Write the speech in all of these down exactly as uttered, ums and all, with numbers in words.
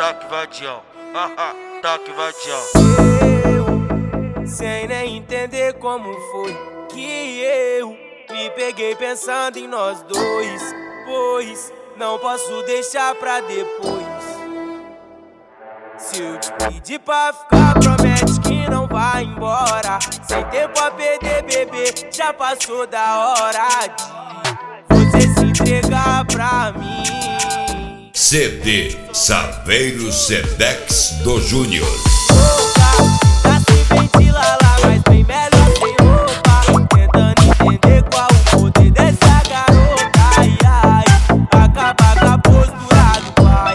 Taque vadião, haha, taque vadião. Eu, sem nem entender como foi que eu me peguei pensando em nós dois, pois não posso deixar pra depois. Se eu te pedir pra ficar, promete que não vai embora. Sem tempo a perder, bebê, já passou da hora de você se entregar pra mim. C D Saveiro Sedex do Júnior. Tá se ventilar lá, mas bem melhor sem roupa. Tentando entender qual o poder dessa garota. Ai, ai, acaba com a postura do pai.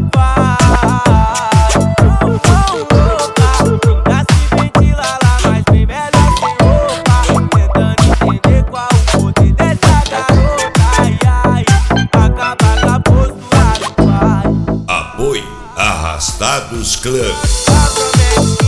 Vai, oh, louca. Tá se ventilar lá, mas bem melhor sem roupa. Tentando entender qual o poder dessa garota. Ai, ai, acaba com a postura do pai. Apoio Arrastados Clã. Promete